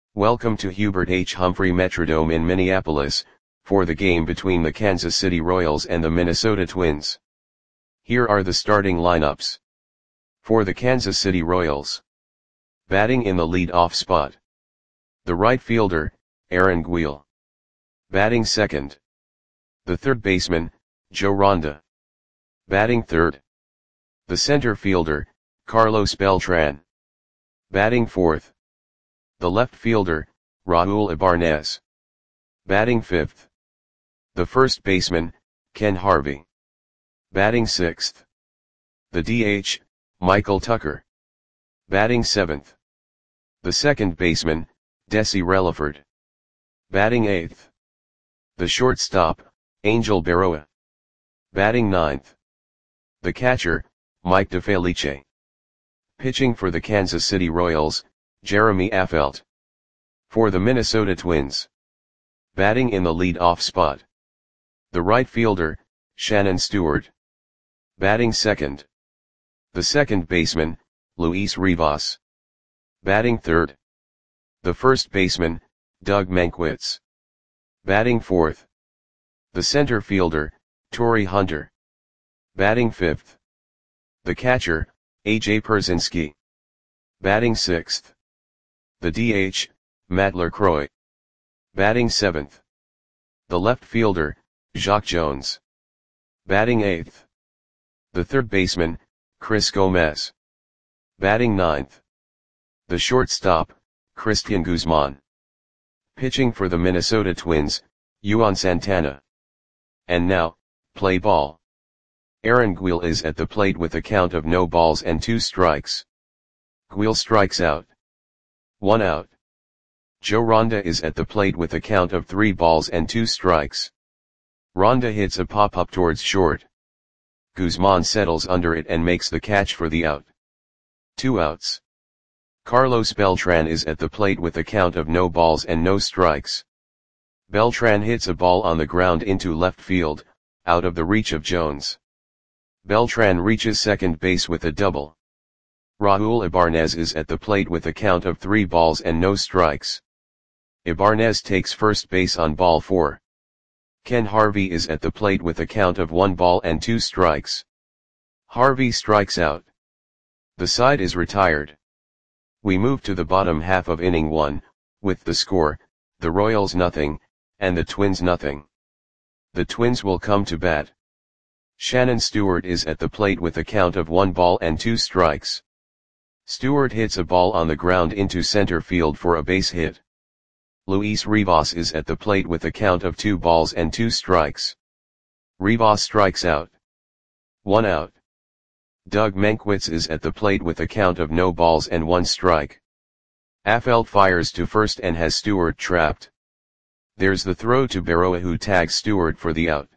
Welcome to Hubert H. Humphrey Metrodome in Minneapolis, for the game between the Kansas City Royals and the Minnesota Twins. Here are the starting lineups. For the Kansas City Royals. Batting in the lead-off spot. The right fielder, Aaron Guil. Batting second. The third baseman, Joe Ronda. Batting third. The center fielder, Carlos Beltran. Batting fourth. The left fielder, Raul Ibanez. Batting fifth. The first baseman, Ken Harvey. Batting sixth. The DH, Michael Tucker. Batting seventh. The second baseman, Desi Relaford. Batting eighth. The shortstop, Angel Berroa. Batting ninth. The catcher, Mike DeFelice. Pitching for the Kansas City Royals, Jeremy Affeldt. For the Minnesota Twins. Batting in the lead-off spot. The right fielder, Shannon Stewart. Batting second. The second baseman, Luis Rivas. Batting third. The first baseman, Doug Mankiewicz. Batting fourth. The center fielder, Torii Hunter. Batting fifth. The catcher, A.J. Pierzynski. Batting sixth. The DH, Matt LaCroix. Batting seventh. The left fielder, Jacque Jones. Batting eighth. The third baseman, Chris Gomez. Batting ninth. The shortstop, Cristian Guzman. Pitching for the Minnesota Twins, Juan Santana. And now, play ball. Aaron Guil is at the plate with a count of no balls and 2 strikes. Guil strikes out. 1 out. Joe Ronda is at the plate with a count of 3 balls and 2 strikes. Ronda hits a pop-up towards short. Guzman settles under it and makes the catch for the out. 2 outs. Carlos Beltran is at the plate with a count of no balls and no strikes. Beltran hits a ball on the ground into left field, out of the reach of Jones. Beltran reaches second base with a double. Raul Ibanez is at the plate with a count of 3 balls and no strikes. Ibanez takes first base on ball 4. Ken Harvey is at the plate with a count of 1 ball and 2 strikes. Harvey strikes out. The side is retired. We move to the bottom half of inning 1, with the score, the Royals nothing, and the Twins nothing. The Twins will come to bat. Shannon Stewart is at the plate with a count of 1 ball and 2 strikes. Stewart hits a ball on the ground into center field for a base hit. Luis Rivas is at the plate with a count of 2 balls and 2 strikes. Rivas strikes out. 1 out. Doug Mankiewicz is at the plate with a count of no balls and 1 strike. Affeldt fires to first and has Stewart trapped. There's the throw to Berroa, who tags Stewart for the out.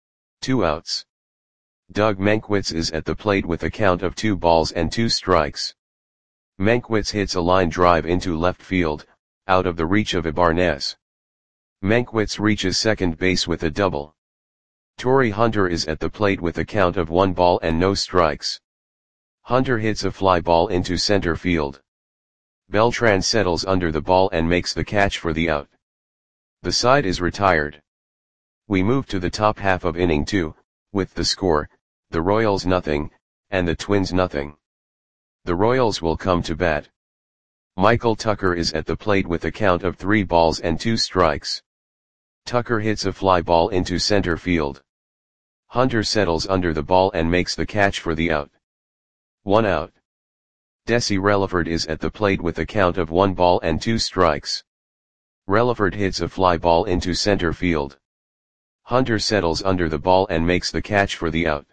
2 outs. Doug Mankiewicz is at the plate with a count of 2 balls and 2 strikes. Mankiewicz hits a line drive into left field, out of the reach of Ibanez. Mankiewicz reaches second base with a double. Torii Hunter is at the plate with a count of 1 ball and no strikes. Hunter hits a fly ball into center field. Beltran settles under the ball and makes the catch for the out. The side is retired. We move to the top half of inning 2, with the score, the Royals nothing, and the Twins nothing. The Royals will come to bat. Michael Tucker is at the plate with a count of 3 balls and 2 strikes. Tucker hits a fly ball into center field. Hunter settles under the ball and makes the catch for the out. 1 out. Desi Relaford is at the plate with a count of 1 ball and 2 strikes. Relaford hits a fly ball into center field. Hunter settles under the ball and makes the catch for the out.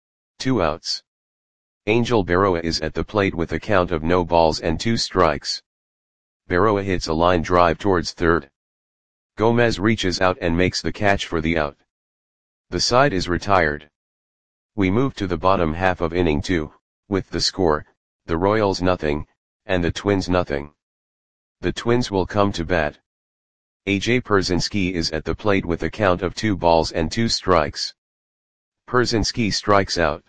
2 outs. Angel Berroa is at the plate with a count of no balls and 2 strikes. Berroa hits a line drive towards third. Gomez reaches out and makes the catch for the out. The side is retired. We move to the bottom half of inning 2, with the score, the Royals nothing, and the Twins nothing. The Twins will come to bat. A.J. Pierzynski is at the plate with a count of 2 balls and 2 strikes. Pierzynski strikes out.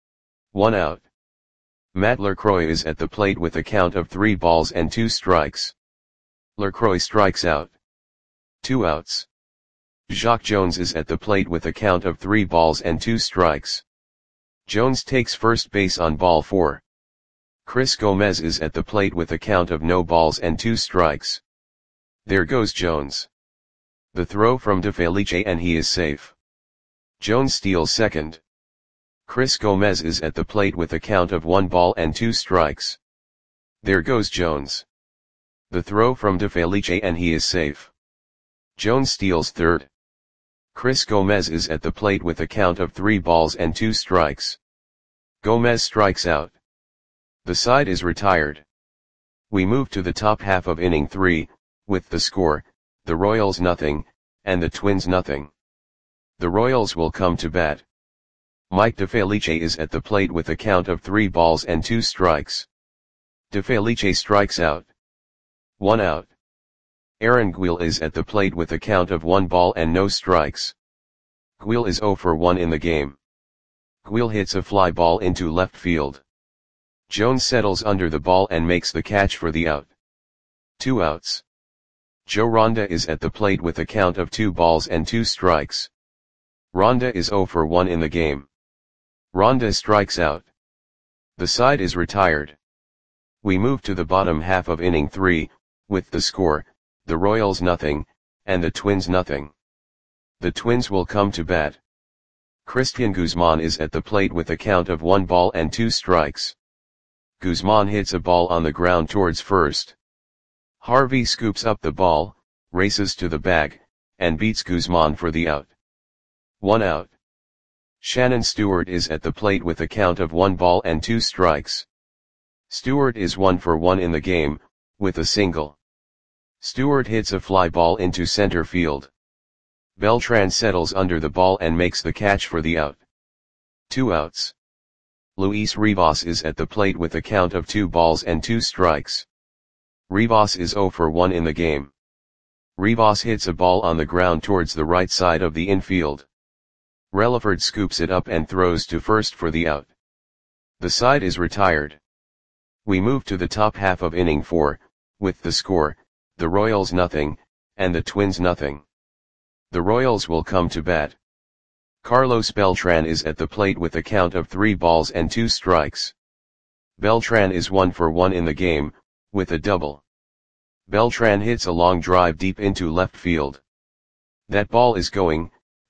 1 out. Matt LaCroix is at the plate with a count of 3 balls and 2 strikes. Lacroix strikes out. 2 outs. Jacque Jones is at the plate with a count of 3 balls and 2 strikes. Jones takes first base on ball 4. Chris Gomez is at the plate with a count of no balls and 2 strikes. There goes Jones. The throw from DeFelice and he is safe. Jones steals second. Chris Gomez is at the plate with a count of 1 ball and 2 strikes. There goes Jones. The throw from DeFelice and he is safe. Jones steals third. Chris Gomez is at the plate with a count of 3 balls and 2 strikes. Gomez strikes out. The side is retired. We move to the top half of inning 3, with the score, the Royals nothing, and the Twins nothing. The Royals will come to bat. Mike DeFelice is at the plate with a count of 3 balls and 2 strikes. DeFelice strikes out. 1 out. Aaron Guil is at the plate with a count of 1 ball and no strikes. Guil is 0 for 1 in the game. Guil hits a fly ball into left field. Jones settles under the ball and makes the catch for the out. 2 outs. Joe Ronda is at the plate with a count of 2 balls and 2 strikes. Ronda is 0 for 1 in the game. Ronda strikes out. The side is retired. We move to the bottom half of inning 3, with the score, the Royals nothing, and the Twins nothing. The Twins will come to bat. Christian Guzman is at the plate with a count of 1 ball and 2 strikes. Guzman hits a ball on the ground towards first. Harvey scoops up the ball, races to the bag, and beats Guzman for the out. 1 out. Shannon Stewart is at the plate with a count of 1 ball and 2 strikes. Stewart is 1 for 1 in the game, with a single. Stewart hits a fly ball into center field. Beltran settles under the ball and makes the catch for the out. 2 outs. Luis Rivas is at the plate with a count of 2 balls and 2 strikes. Rivas is 0 for 1 in the game. Rivas hits a ball on the ground towards the right side of the infield. Relaford scoops it up and throws to first for the out. The side is retired. We move to the top half of inning 4, with the score, the Royals nothing, and the Twins nothing. The Royals will come to bat. Carlos Beltran is at the plate with a count of 3 balls and 2 strikes. Beltran is 1 for 1 in the game, with a double. Beltran hits a long drive deep into left field. That ball is gone.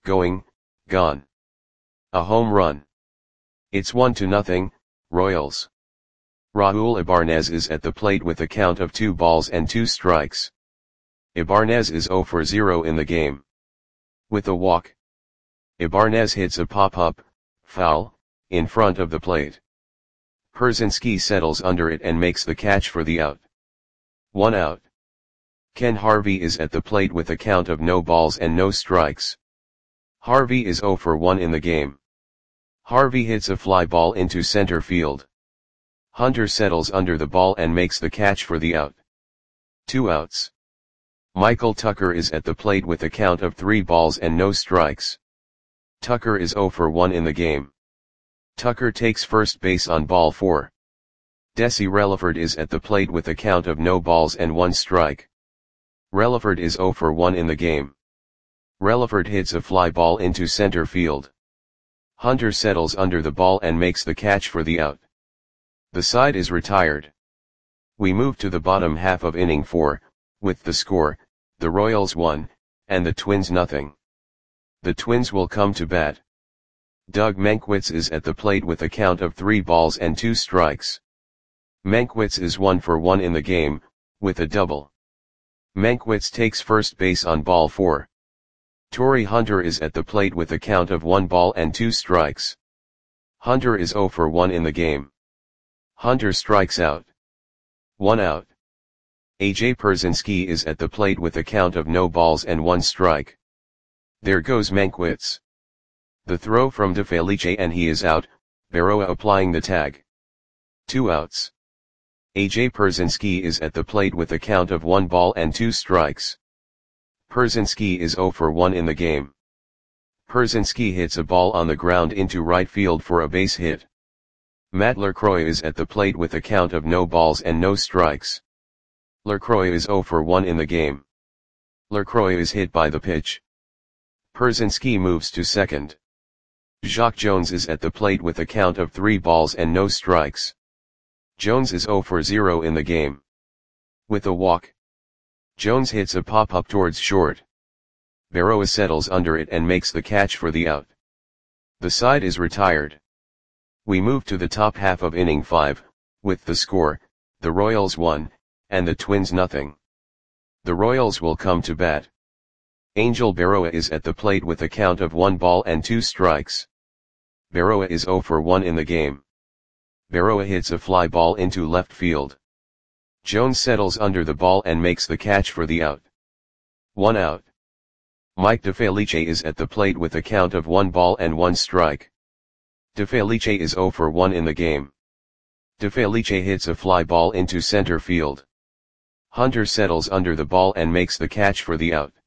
A home run. It's 1-0, Royals. Raul Ibanez is at the plate with a count of 2 balls and 2 strikes. Ibanez is 0 for 0 in the game. With a walk. Ibanez hits a pop-up, foul, in front of the plate. Pierzynski settles under it and makes the catch for the out. 1 out. Ken Harvey is at the plate with a count of no balls and no strikes. Harvey is 0 for 1 in the game. Harvey hits a fly ball into center field. Hunter settles under the ball and makes the catch for the out. 2 outs. Michael Tucker is at the plate with a count of 3 balls and no strikes. Tucker is 0 for 1 in the game. Tucker takes first base on ball 4. Desi Relaford is at the plate with a count of no balls and 1 strike. Relaford is 0 for 1 in the game. Relaford hits a fly ball into center field. Hunter settles under the ball and makes the catch for the out. The side is retired. We move to the bottom half of inning 4, with the score, the Royals 1, and the Twins nothing. The Twins will come to bat. Doug Mankiewicz is at the plate with a count of 3 balls and 2 strikes. Mankiewicz is 1 for 1 in the game, with a double. Mankiewicz takes first base on ball 4. Torii Hunter is at the plate with a count of 1 ball and 2 strikes. Hunter is 0 for 1 in the game. Hunter strikes out. 1 out. AJ Pierzynski is at the plate with a count of no balls and 1 strike. There goes Mankiewicz. The throw from DeFelice and he is out, Berroa applying the tag. 2 outs. AJ Pierzynski is at the plate with a count of 1 ball and 2 strikes. Pierzynski is 0 for 1 in the game. Pierzynski hits a ball on the ground into right field for a base hit. Matt Lacroix is at the plate with a count of no balls and no strikes. Lacroix is 0 for 1 in the game. Lacroix is hit by the pitch. Persinski moves to second. Jacques Jones is at the plate with a count of 3 balls and no strikes. Jones is 0 for 0 in the game. With a walk, Jones hits a pop-up towards short. Berroa settles under it and makes the catch for the out. The side is retired. We move to the top half of inning 5, with the score, the Royals 1, and the Twins nothing. The Royals will come to bat. Angel Berroa is at the plate with a count of 1 ball and 2 strikes. Berroa is 0 for 1 in the game. Berroa hits a fly ball into left field. Jones settles under the ball and makes the catch for the out. 1 out. Mike DeFelice is at the plate with a count of 1 ball and 1 strike. DeFelice is 0 for 1 in the game. DeFelice hits a fly ball into center field. Hunter settles under the ball and makes the catch for the out.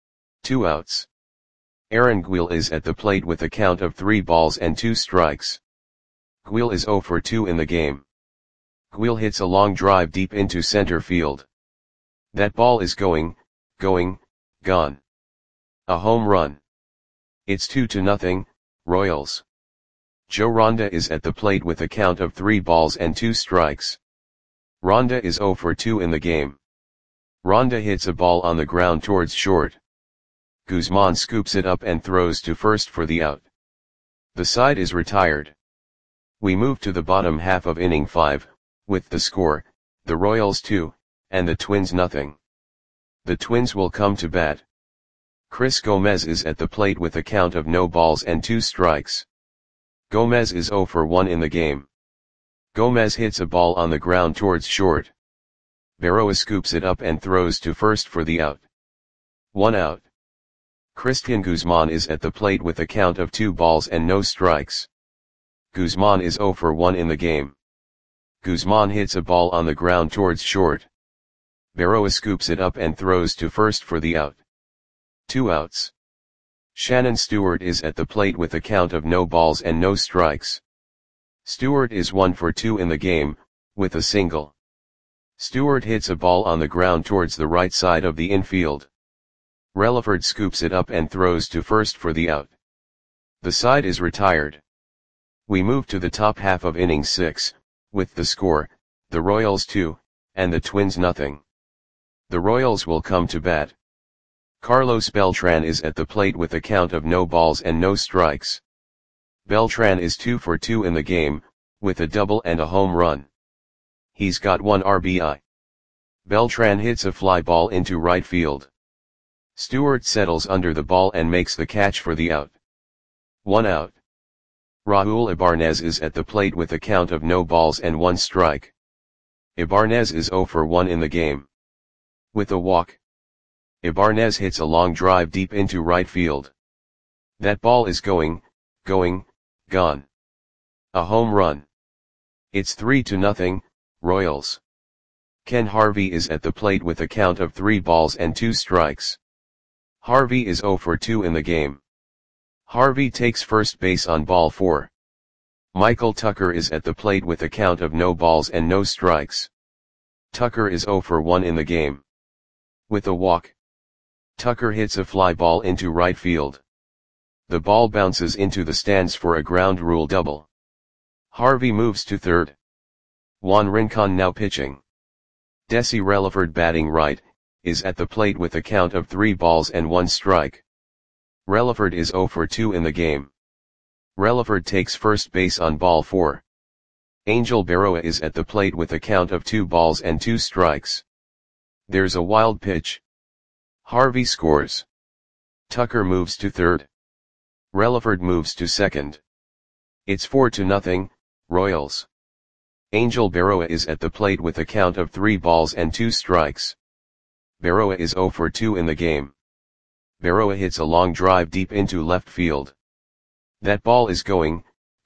2 outs. Aaron Guil is at the plate with a count of 3 balls and 2 strikes. Guil is 0 for 2 in the game. Guil hits a long drive deep into center field. That ball is going, gone. A home run. It's 2-0, Royals. Joe Ronda is at the plate with a count of 3 balls and 2 strikes. Ronda is 0 for 2 in the game. Ronda hits a ball on the ground towards short. Guzman scoops it up and throws to first for the out. The side is retired. We move to the bottom half of inning 5, with the score, the Royals 2, and the Twins nothing. The Twins will come to bat. Chris Gomez is at the plate with a count of no balls and 2 strikes. Gomez is 0 for 1 in the game. Gomez hits a ball on the ground towards short. Berroa scoops it up and throws to first for the out. 1 out. Christian Guzman is at the plate with a count of 2 balls and no strikes. Guzman is 0 for 1 in the game. Guzman hits a ball on the ground towards short. Berroa scoops it up and throws to first for the out. 2 outs. Shannon Stewart is at the plate with a count of no balls and no strikes. Stewart is 1 for 2 in the game, with a single. Stewart hits a ball on the ground towards the right side of the infield. Relaford scoops it up and throws to first for the out. The side is retired. We move to the top half of inning 6, with the score, the Royals 2, and the Twins nothing. The Royals will come to bat. Carlos Beltran is at the plate with a count of no balls and no strikes. Beltran is 2 for 2 in the game, with a double and a home run. He's got 1 RBI. Beltran hits a fly ball into right field. Stewart settles under the ball and makes the catch for the out. 1 out. Raul Ibanez is at the plate with a count of no balls and 1 strike. Ibanez is 0 for 1 in the game. With a walk, Ibanez hits a long drive deep into right field. That ball is going, gone. A home run. It's 3-0, Royals. Ken Harvey is at the plate with a count of 3 balls and 2 strikes. Harvey is 0 for 2 in the game. Harvey takes first base on ball 4. Michael Tucker is at the plate with a count of no balls and no strikes. Tucker is 0 for 1 in the game. With a walk, Tucker hits a fly ball into right field. The ball bounces into the stands for a ground rule double. Harvey moves to third. Juan Rincon now pitching. Desi Relaford batting right, is at the plate with a count of 3 balls and 1 strike. Relaford is 0 for 2 in the game. Relaford takes first base on ball 4. Angel Berroa is at the plate with a count of 2 balls and 2 strikes. There's a wild pitch. Harvey scores. Tucker moves to third. Relaford moves to second. It's 4-0, Royals. Angel Berroa is at the plate with a count of 3 balls and 2 strikes. Berroa is 0 for 2 in the game. Berroa hits a long drive deep into left field. That ball is going,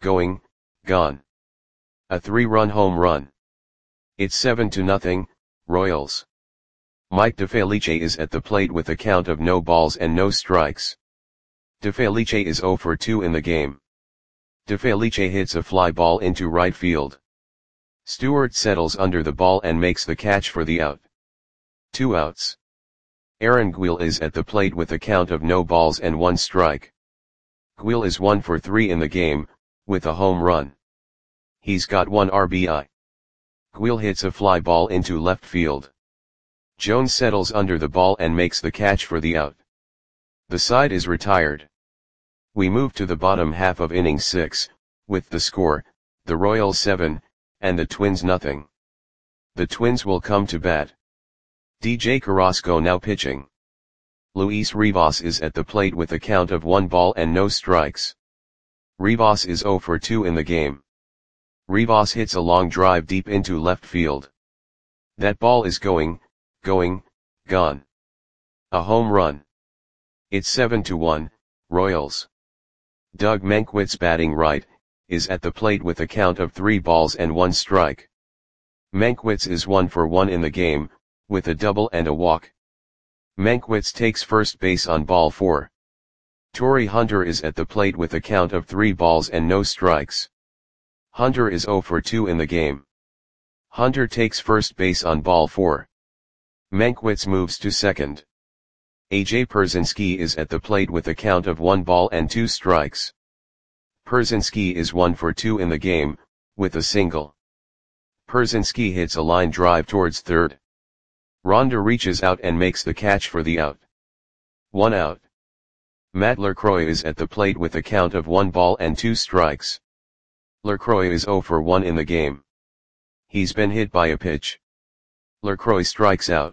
gone. A 3-run home run. It's 7-0, Royals. Mike DeFelice is at the plate with a count of no balls and no strikes. DeFelice is 0 for 2 in the game. DeFelice hits a fly ball into right field. Stewart settles under the ball and makes the catch for the out. 2 outs. Aaron Guil is at the plate with a count of no balls and 1 strike. Guil is 1 for 3 in the game, with a home run. He's got 1 RBI. Guil hits a fly ball into left field. Jones settles under the ball and makes the catch for the out. The side is retired. We move to the bottom half of inning 6, with the score, the Royals 7, and the Twins nothing. The Twins will come to bat. DJ Carrasco now pitching. Luis Rivas is at the plate with a count of 1 ball and no strikes. Rivas is 0 for 2 in the game. Rivas hits a long drive deep into left field. That ball is going, gone. A home run. It's 7-1, Royals. Doug Mankiewicz batting right, is at the plate with a count of 3 balls and 1 strike. Mankiewicz is 1 for 1 in the game, with a double and a walk. Mankiewicz takes first base on ball 4. Torii Hunter is at the plate with a count of 3 balls and no strikes. Hunter is 0 for 2 in the game. Hunter takes first base on ball 4. Mankiewicz moves to second. AJ Pierzynski is at the plate with a count of 1 ball and 2 strikes. Pierzynski is 1 for 2 in the game, with a single. Pierzynski hits a line drive towards third. Ronda reaches out and makes the catch for the out. 1 out. Matt LaCroix is at the plate with a count of 1 ball and 2 strikes. LaCroix is 0 for 1 in the game. He's been hit by a pitch. LaCroix strikes out.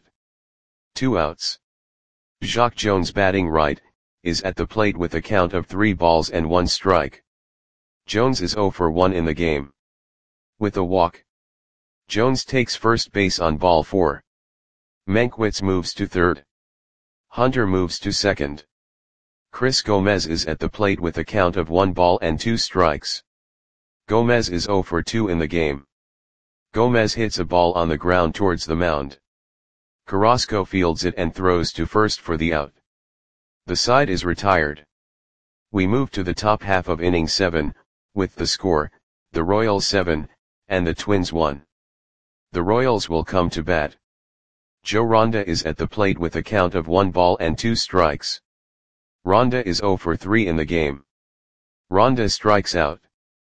2 outs. Jacque Jones batting right, is at the plate with a count of 3 balls and 1 strike. Jones is 0 for 1 in the game. With a walk. Jones takes first base on ball 4. Mankiewicz moves to third. Hunter moves to second. Chris Gomez is at the plate with a count of 1 ball and 2 strikes. Gomez is 0 for 2 in the game. Gomez hits a ball on the ground towards the mound. Carrasco fields it and throws to first for the out. The side is retired. We move to the top half of inning 7, with the score, the Royals 7, and the Twins 1. The Royals will come to bat. Joe Ronda is at the plate with a count of 1 ball and 2 strikes. Ronda is 0 for 3 in the game. Ronda strikes out.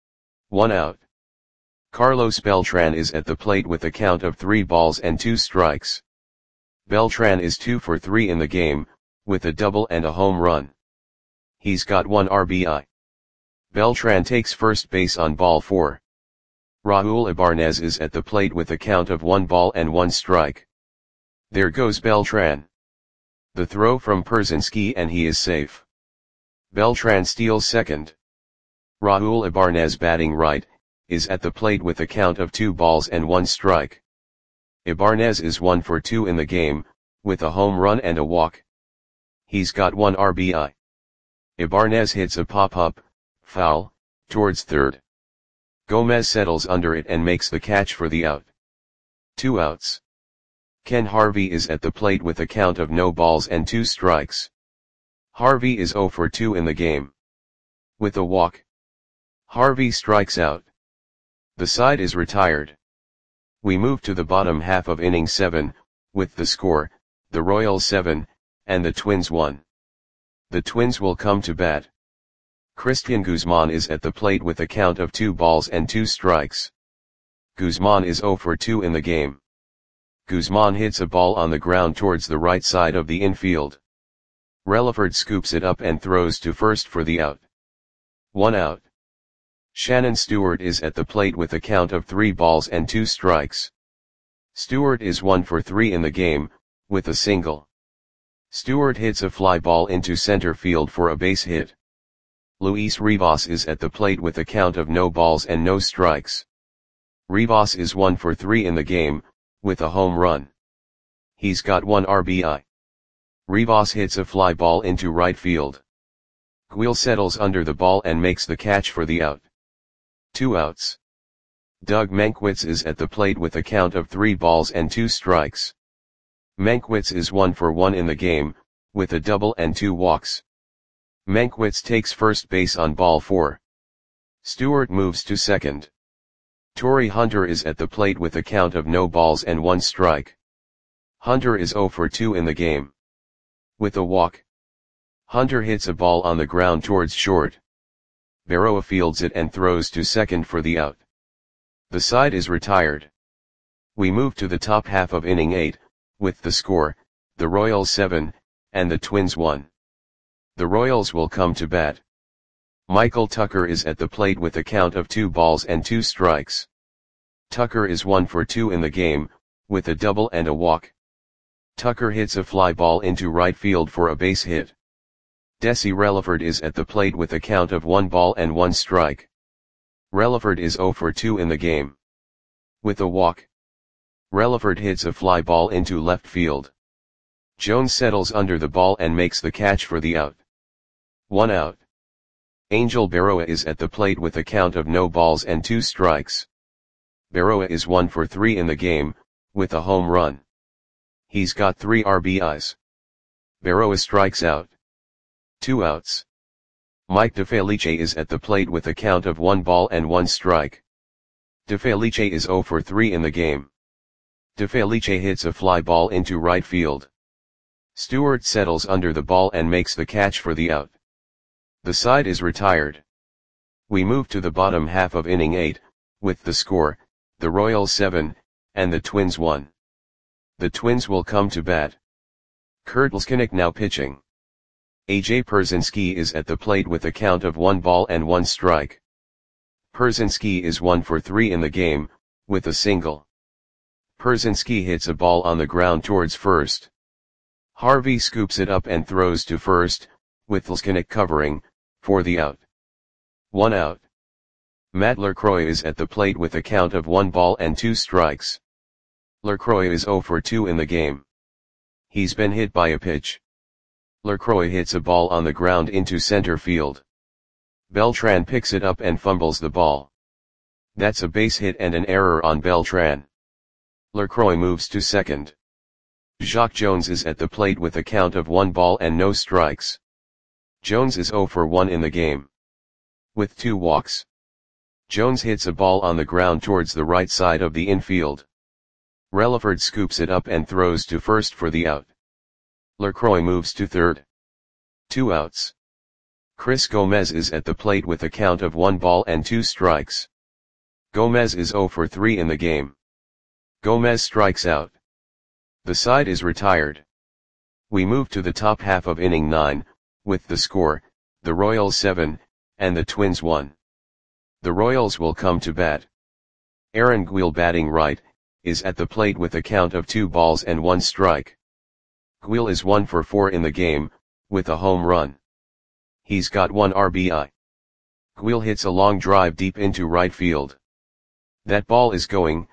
1 out. Carlos Beltran is at the plate with a count of 3 balls and 2 strikes. Beltran is 2 for 3 in the game, with a double and a home run. He's got 1 RBI. Beltran takes first base on ball 4. Raul Ibanez is at the plate with a count of 1 ball and 1 strike. There goes Beltran. The throw from Pierzynski and he is safe. Beltran steals second. Raul Ibanez batting right, is at the plate with a count of 2 balls and 1 strike. Ibanez is 1 for 2 in the game, with a home run and a walk. He's got 1 RBI. Ibanez hits a pop-up, foul, towards third. Gomez settles under it and makes the catch for the out. 2 outs. Ken Harvey is at the plate with a count of no balls and 2 strikes. Harvey is 0 for 2 in the game. With a walk. Harvey strikes out. The side is retired. We move to the bottom half of inning 7, with the score, the Royals 7, and the Twins 1. The Twins will come to bat. Cristian Guzman is at the plate with a count of 2 balls and 2 strikes. Guzman is 0 for 2 in the game. Guzman hits a ball on the ground towards the right side of the infield. Relaford scoops it up and throws to first for the out. 1 out. Shannon Stewart is at the plate with a count of 3 balls and 2 strikes. Stewart is 1 for 3 in the game, with a single. Stewart hits a fly ball into center field for a base hit. Luis Rivas is at the plate with a count of no balls and no strikes. Rivas is 1 for 3 in the game, with a home run. He's got 1 RBI. Rivas hits a fly ball into right field. Guil settles under the ball and makes the catch for the out. 2 outs. Doug Mankiewicz is at the plate with a count of 3 balls and 2 strikes. Mankiewicz is 1 for 1 in the game, with a double and 2 walks. Mankiewicz takes first base on ball 4. Stewart moves to second. Torii Hunter is at the plate with a count of no balls and 1 strike. Hunter is 0 for 2 in the game. With a walk. Hunter hits a ball on the ground towards short. Berroa fields it and throws to second for the out. The side is retired. We move to the top half of inning 8, with the score, the Royals 7, and the Twins 1. The Royals will come to bat. Michael Tucker is at the plate with a count of 2 balls and 2 strikes. Tucker is 1 for 2 in the game, with a double and a walk. Tucker hits a fly ball into right field for a base hit. Desi Relaford is at the plate with a count of 1 ball and 1 strike. Relaford is 0 for 2 in the game. With a walk. Relaford hits a fly ball into left field. Jones settles under the ball and makes the catch for the out. 1 out. Angel Berroa is at the plate with a count of no balls and 2 strikes. Berroa is 1 for 3 in the game, with a home run. He's got 3 RBIs. Berroa strikes out. 2 outs. Mike DeFelice is at the plate with a count of 1 ball and 1 strike. DeFelice is 0 for 3 in the game. DeFelice hits a fly ball into right field. Stewart settles under the ball and makes the catch for the out. The side is retired. We move to the bottom half of inning 8, with the score, the Royals 7, and the Twins 1. The Twins will come to bat. Kurt Leskinick now pitching. AJ Pierzynski is at the plate with a count of 1 ball and 1 strike. Pierzynski is 1 for 3 in the game, with a single. Pierzynski hits a ball on the ground towards first. Harvey scoops it up and throws to first, with Leskinick covering, for the out. 1 out. Matt LaCroix is at the plate with a count of 1 ball and 2 strikes. LaCroix is 0 for 2 in the game. He's been hit by a pitch. LaCroix hits a ball on the ground into center field. Beltran picks it up and fumbles the ball. That's a base hit and an error on Beltran. LaCroix moves to second. Jacque Jones is at the plate with a count of 1 ball and no strikes. Jones is 0 for 1 in the game. With 2 walks. Jones hits a ball on the ground towards the right side of the infield. Relaford scoops it up and throws to first for the out. LaCroix moves to third. 2 outs. Chris Gomez is at the plate with a count of 1 ball and 2 strikes. Gomez is 0 for 3 in the game. Gomez strikes out. The side is retired. We move to the top half of inning 9, with the score, the Royals 7, and the Twins 1. The Royals will come to bat. Aaron Guil batting right, is at the plate with a count of 2 balls and 1 strike. Guil is 1 for 4 in the game, with a home run. He's got 1 RBI. Guil hits a long drive deep into right field. That ball is going,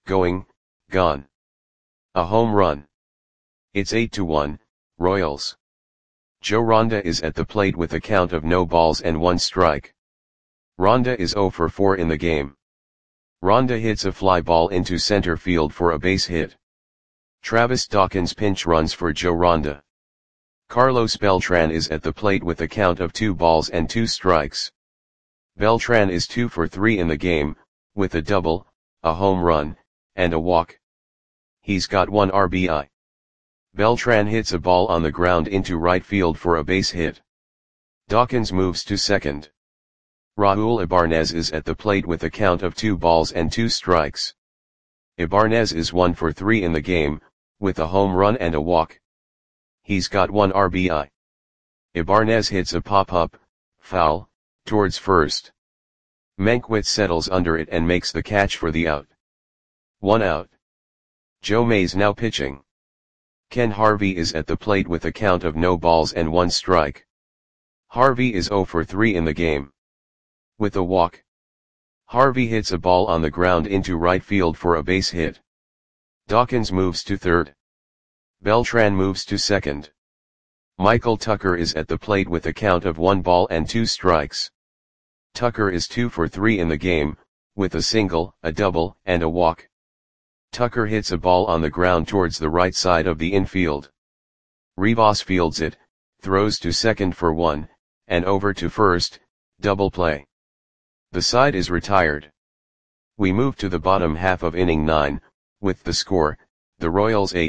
gone. A home run. It's 8-1, Royals. Joe Ronda is at the plate with a count of no balls and 1 strike. Ronda is 0 for 4 in the game. Ronda hits a fly ball into center field for a base hit. Travis Dawkins pinch runs for Joe Ronda. Carlos Beltran is at the plate with a count of 2 balls and 2 strikes. Beltran is 2 for 3 in the game, with a double, a home run, and a walk. He's got 1 RBI. Beltran hits a ball on the ground into right field for a base hit. Dawkins moves to second. Raul Ibanez is at the plate with a count of 2 balls and 2 strikes. Ibanez is 1 for 3 in the game, with a home run and a walk. He's got 1 RBI. Ibanez hits a pop-up, foul, towards first. Mankiewicz settles under it and makes the catch for the out. 1 out. Joe Mays now pitching. Ken Harvey is at the plate with a count of no balls and 1 strike. Harvey is 0 for 3 in the game. With a walk. Harvey hits a ball on the ground into right field for a base hit. Dawkins moves to third. Beltran moves to second. Michael Tucker is at the plate with a count of 1 ball and 2 strikes. Tucker is 2 for 3 in the game, with a single, a double, and a walk. Tucker hits a ball on the ground towards the right side of the infield. Rivas fields it, throws to second for 1, and over to first, double play. The side is retired. We move to the bottom half of inning 9, with the score, the Royals 8,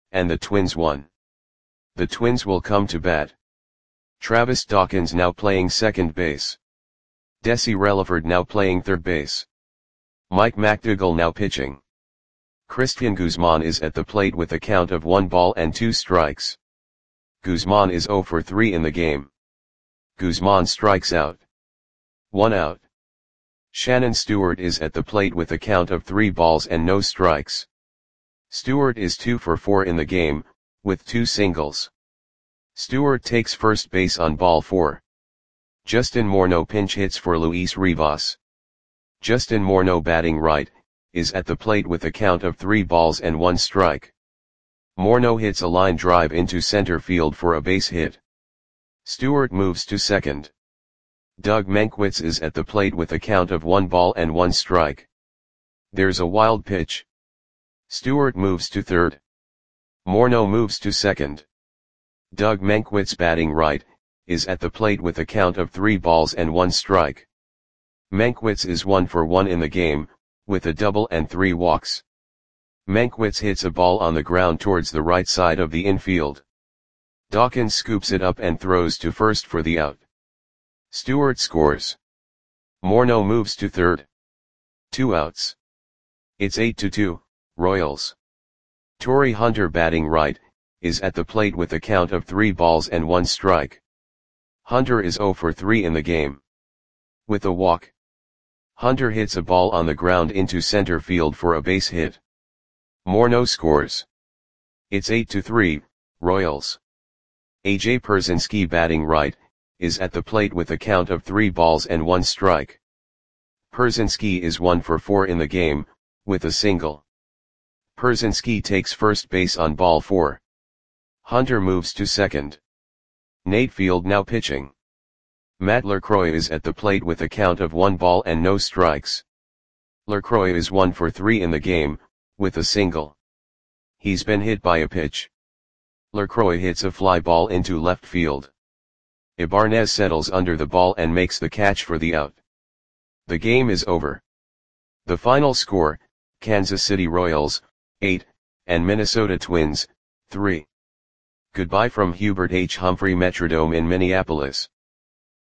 and the Twins won. The Twins will come to bat. Travis Dawkins now playing second base. Desi Relaford now playing third base. Mike McDougall now pitching. Christian Guzman is at the plate with a count of 1 ball and 2 strikes. Guzman is 0 for 3 in the game. Guzman strikes out. 1 out. Shannon Stewart is at the plate with a count of 3 balls and no strikes. Stewart is 2 for 4 in the game, with 2 singles. Stewart takes first base on ball 4. Justin Morneau pinch hits for Luis Rivas. Justin Morneau batting right, is at the plate with a count of 3 balls and 1 strike. Morneau hits a line drive into center field for a base hit. Stewart moves to second. Doug Mankiewicz is at the plate with a count of 1 ball and 1 strike. There's a wild pitch. Stewart moves to third. Morneau moves to second. Doug Mankiewicz batting right, is at the plate with a count of 3 balls and 1 strike. Mankiewicz is 1 for 1 in the game, with a double and 3 walks. Mankiewicz hits a ball on the ground towards the right side of the infield. Dawkins scoops it up and throws to first for the out. Stewart scores. Morneau moves to third. 2 outs. It's 8-2, Royals. Torii Hunter batting right, is at the plate with a count of 3 balls and 1 strike. Hunter is 0 for 3 in the game. With a walk. Hunter hits a ball on the ground into center field for a base hit. Morneau scores. It's 8-3, Royals. AJ Pierzynski batting right, is at the plate with a count of 3 balls and 1 strike. Pierzynski is 1 for 4 in the game, with a single. Pierzynski takes first base on ball 4. Hunter moves to second. Nate Field now pitching. Matt LaCroix is at the plate with a count of 1 ball and no strikes. LaCroix is 1 for 3 in the game, with a single. He's been hit by a pitch. LaCroix hits a fly ball into left field. Ibanez settles under the ball and makes the catch for the out. The game is over. The final score, Kansas City Royals, 8, and Minnesota Twins, 3. Goodbye from Hubert H. Humphrey Metrodome in Minneapolis.